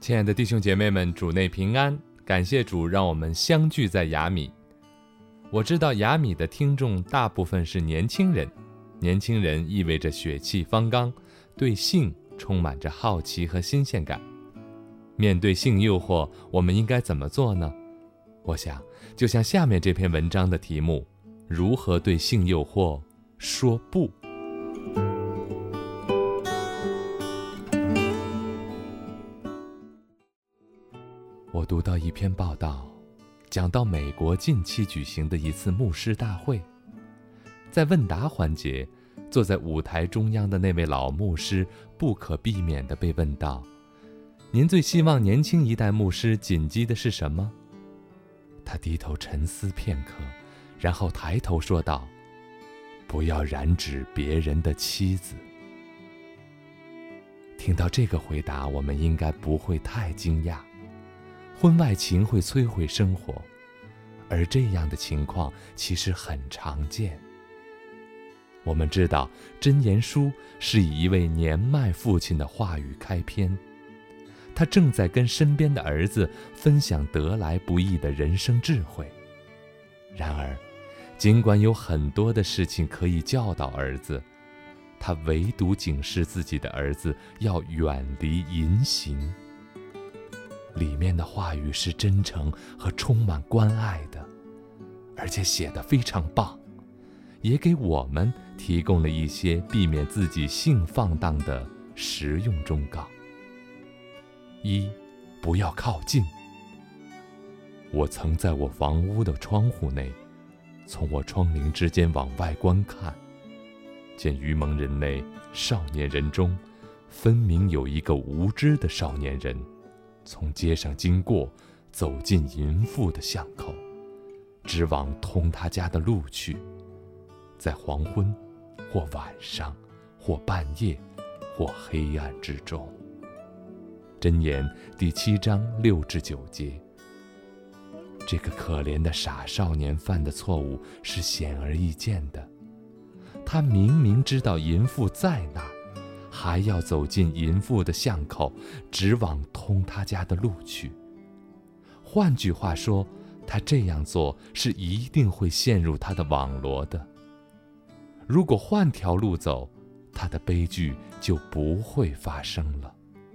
亲爱的弟兄姐妹们，主内平安，感谢主让我们相聚在雅米。我知道雅米的听众大部分是年轻人，年轻人意味着血气方刚，对性充满着好奇和新鲜感。面对性诱惑，我们应该怎么做呢？我想，就像下面这篇文章的题目，如何对性诱惑说不。我读到一篇报道，讲到美国近期举行的一次牧师大会。在问答环节，坐在舞台中央的那位老牧师不可避免地被问到：您最希望年轻一代牧师谨记的是什么？他低头沉思片刻，然后抬头说道：不要染指别人的妻子。听到这个回答，我们应该不会太惊讶。婚外情会摧毁生活，而这样的情况其实很常见。我们知道箴言书是以一位年迈父亲的话语开篇，他正在跟身边的儿子分享得来不易的人生智慧。然而，尽管有很多的事情可以教导儿子，他唯独警示自己的儿子要远离淫行。里面的话语是真诚和充满关爱的，而且写得非常棒，也给我们提供了一些避免自己性放荡的实用忠告。一，不要靠近。我曾在我房屋的窗户内，从我窗棂之间往外观看，见愚蒙人类少年人中，分明有一个无知的少年人，从街上经过，走进淫妇的巷口，直往通他家的路去。在黄昏，或晚上，或半夜，或黑暗之中。箴言第7章6至9节。这个可怜的傻少年犯的错误是显而易见的，他明明知道淫妇在那儿，还要走进淫妇的巷口，直往通他家的路去。换句话说，他这样做是一定会陷入他的网罗的。如果换条路走，他的悲剧就不会发生了。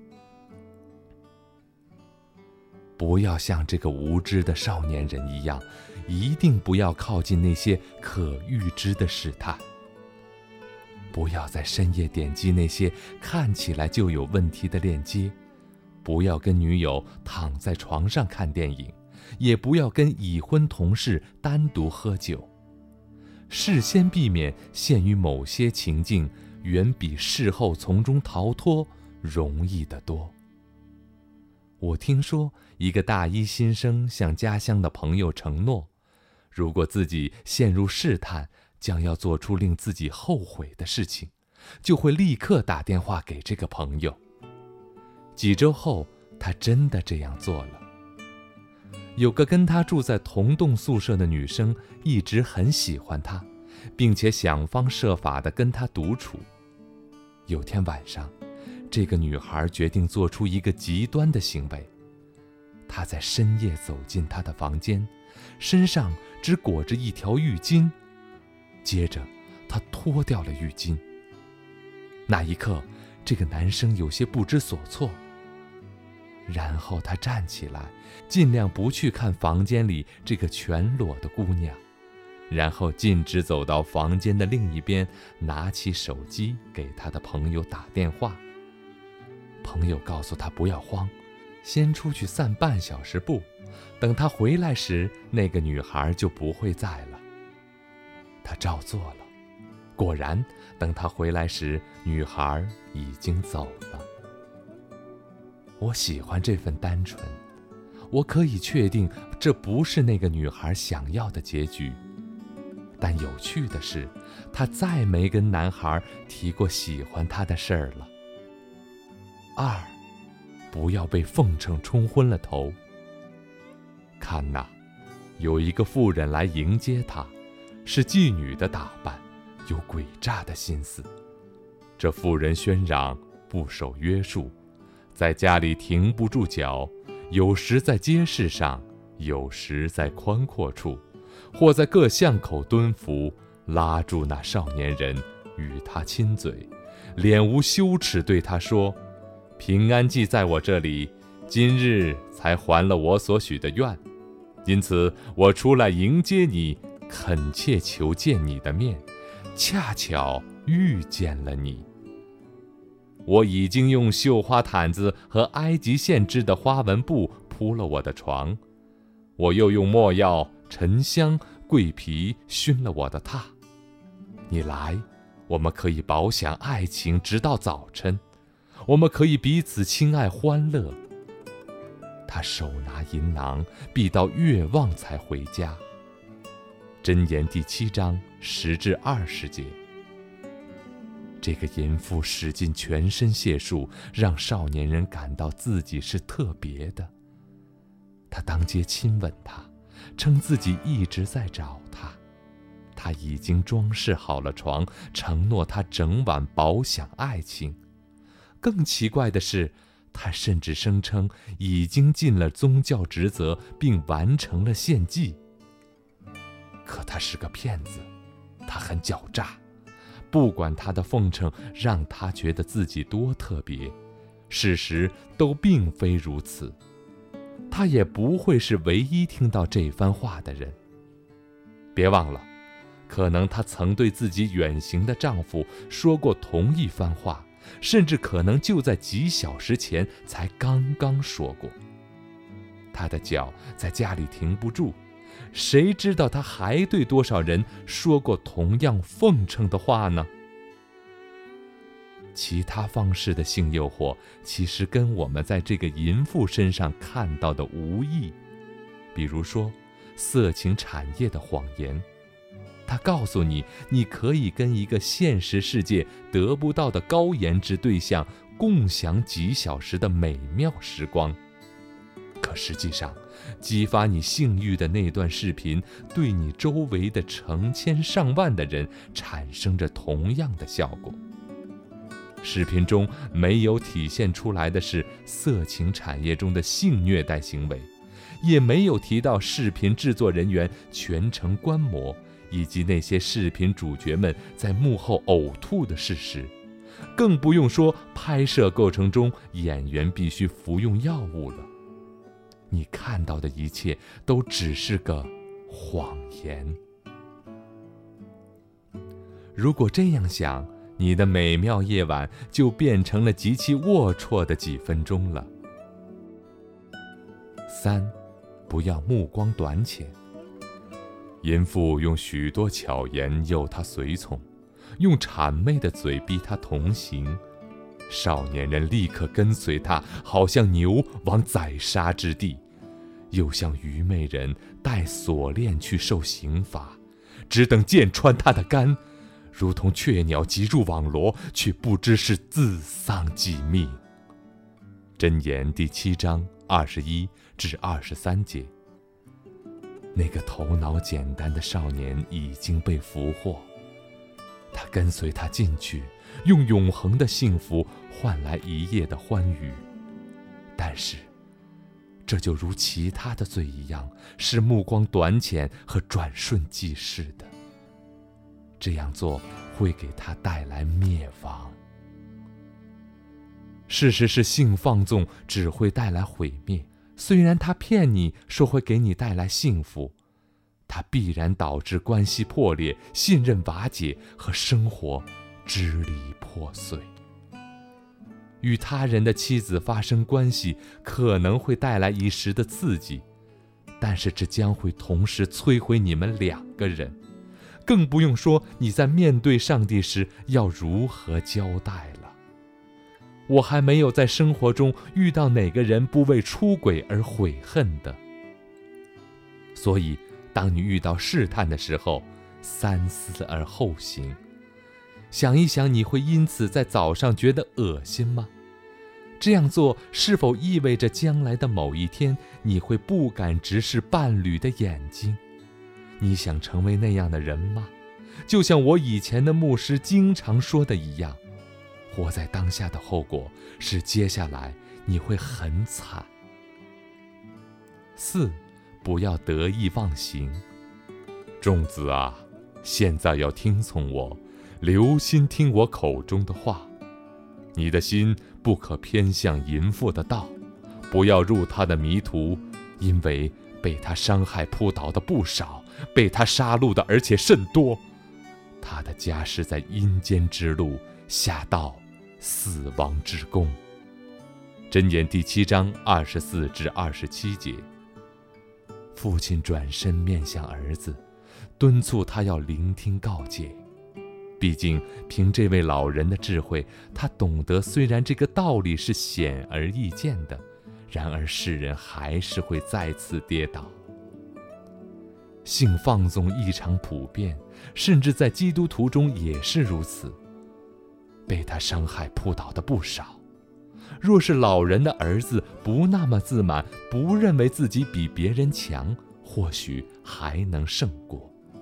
不要像这个无知的少年人一样，一定不要靠近那些可预知的试探。不要在深夜点击那些看起来就有问题的链接，不要跟女友躺在床上看电影，也不要跟已婚同事单独喝酒。事先避免陷于某些情境，远比事后从中逃脱容易得多。我听说一个大一新生向家乡的朋友承诺，如果自己陷入试探，将要做出令自己后悔的事情，就会立刻打电话给这个朋友。几周后，他真的这样做了。有个跟他住在同栋宿舍的女生一直很喜欢他，并且想方设法地跟他独处。有天晚上，这个女孩决定做出一个极端的行为。她在深夜走进他的房间，身上只裹着一条浴巾。接着，她脱掉了浴巾。那一刻，这个男生有些不知所措。然后他站起来，尽量不去看房间里这个全裸的姑娘，然后径直走到房间的另一边，拿起手机给他的朋友打电话。朋友告诉他不要慌，先出去散半小时步，等他回来时，那个女孩就不会在了。他照做了，果然，等他回来时，女孩已经走了。我喜欢这份单纯，我可以确定这不是那个女孩想要的结局。但有趣的是，她再没跟男孩提过喜欢他的事儿了。2，不要被奉承冲昏了头。看呐，有一个妇人来迎接他，是妓女的打扮，有诡诈的心思。这妇人喧嚷，不守约束， 在家里停不住脚，有时在街市上，有时在宽阔处，或在各巷口蹲伏，拉住那少年人，与他亲嘴，脸无羞耻地对他说：平安记在我这里，今日才还了我所许的愿，因此我出来迎接你，恳切求见你的面，恰巧遇见了你。我已经用绣花毯子和埃及线织的花纹布铺了我的床，我又用没药、沉香、桂皮熏了我的榻。你来，我们可以饱享爱情直到早晨，我们可以彼此亲爱欢乐。他手拿银囊，必到月望才回家。箴言第7章10至20节。这个淫妇使尽全身解数，让少年人感到自己是特别的。他当街亲吻她，称自己一直在找她。他已经装饰好了床，承诺他整晚饱享爱情。更奇怪的是，他甚至声称已经尽了宗教职责，并完成了献祭。可他是个骗子，他很狡诈。不管他的奉承让他觉得自己多特别，事实都并非如此。他也不会是唯一听到这番话的人。别忘了，可能她曾对自己远行的丈夫说过同一番话，甚至可能就在几小时前才刚刚说过。她的脚在家里停不住，谁知道她还对多少人说过同样奉承的话呢？其他方式的性诱惑其实跟我们在这个淫妇身上看到的无异。比如说色情产业的谎言，他告诉你，你可以跟一个现实世界得不到的高颜值对象共享几小时的美妙时光。可实际上，激发你性欲的那段视频，对你周围的成千上万的人产生着同样的效果。视频中没有体现出来的是色情产业中的性虐待行为，也没有提到视频制作人员全程观摩，以及那些视频主角们在幕后呕吐的事实，更不用说拍摄过程中演员必须服用药物了。你看到的一切都只是个谎言。如果这样想，你的美妙夜晚就变成了极其龌龊的几分钟了。3，不要目光短浅。淫妇用许多巧言诱他随从，用谄媚的嘴逼他同行。少年人立刻跟随他，好像牛往宰杀之地，又像愚昧人带锁链去受刑罚，只等剑穿他的肝，如同雀鸟急入网罗，却不知是自丧己命。箴言第7章21至23节。那个头脑简单的少年已经被俘获，他跟随他进去，用永恒的幸福换来一夜的欢愉。但是这就如其他的罪一样，是目光短浅和转瞬即逝的。这样做会给他带来灭亡。事实是，性放纵只会带来毁灭。虽然他骗你说会给你带来幸福，他必然导致关系破裂、信任瓦解和生活支离破碎。与他人的妻子发生关系可能会带来一时的刺激，但是这将会同时摧毁你们2个人。更不用说你在面对上帝时要如何交代了。我还没有在生活中遇到哪个人不为出轨而悔恨的。所以当你遇到试探的时候，三思而后行。想一想，你会因此在早上觉得恶心吗？这样做是否意味着将来的某一天，你会不敢直视伴侣的眼睛？你想成为那样的人吗？就像我以前的牧师经常说的一样，活在当下的后果是接下来你会很惨。4，不要得意忘形。众子啊，现在要听从我，留心听我口中的话。你的心不可偏向淫妇的道，不要入他的迷途，因为被他伤害扑倒的不少，被他杀戮的而且甚多。他的家是在阴间之路，下到死亡之宫。箴言第7章24至27节。父亲转身面向儿子，敦促他要聆听告诫。毕竟凭这位老人的智慧，他懂得虽然这个道理是显而易见的，然而世人还是会再次跌倒。性放纵异常普遍，甚至在基督徒中也是如此，被他伤害扑倒的不少。若是老人的儿子不那么自满，不认为自己比别人强，或许还能胜过。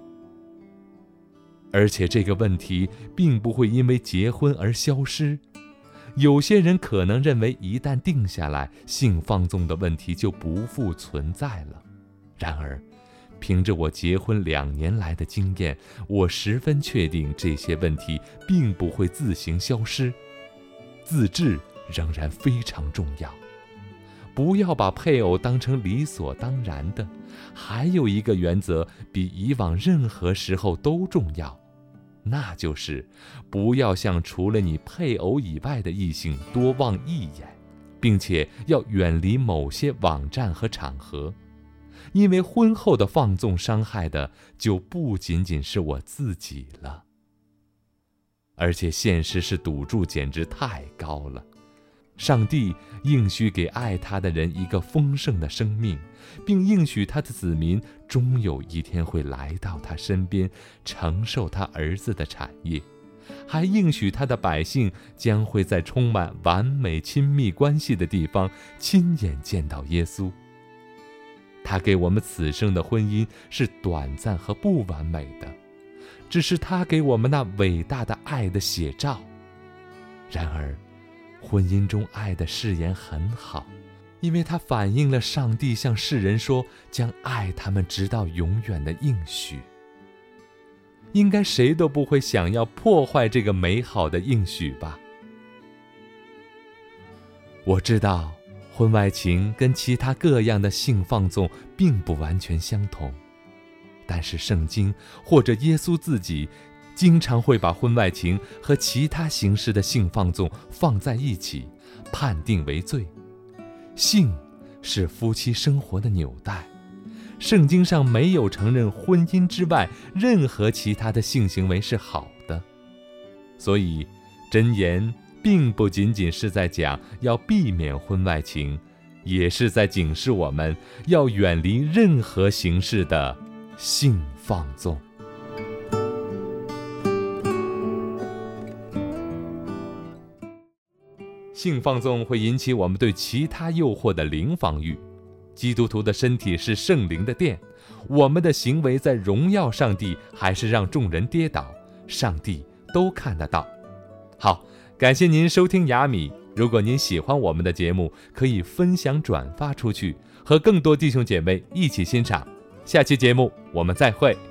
而且这个问题并不会因为结婚而消失。有些人可能认为一旦定下来，性放纵的问题就不复存在了。然而凭着我结婚2年来的经验，我十分确定这些问题并不会自行消失。自制仍然非常重要，不要把配偶当成理所当然的。还有一个原则比以往任何时候都重要，那就是不要向除了你配偶以外的异性多望一眼，并且要远离某些网站和场合。因为婚后的放纵伤害的就不仅仅是我自己了。而且现实是赌注简直太高了。上帝应许给爱他的人一个丰盛的生命，并应许他的子民终有一天会来到他身边，承受他儿子的产业，还应许他的百姓将会在充满完美亲密关系的地方亲眼见到耶稣。他给我们此生的婚姻是短暂和不完美的，只是他给我们那伟大的爱的写照。然而婚姻中爱的誓言很好，因为它反映了上帝向世人说将爱他们直到永远的应许。应该谁都不会想要破坏这个美好的应许吧。我知道婚外情跟其他各样的性放纵并不完全相同，但是圣经或者耶稣自己经常会把婚外情和其他形式的性放纵放在一起，判定为罪。性是夫妻生活的纽带，圣经上没有承认婚姻之外任何其他的性行为是好的。所以箴言并不仅仅是在讲要避免婚外情，也是在警示我们要远离任何形式的性放纵。性放纵会引起我们对其他诱惑的零防御。基督徒的身体是圣灵的殿，我们的行为在荣耀上帝还是让众人跌倒，上帝都看得到。好，感谢您收听雅米。如果您喜欢我们的节目，可以分享转发出去，和更多弟兄姐妹一起欣赏。下期节目我们再会。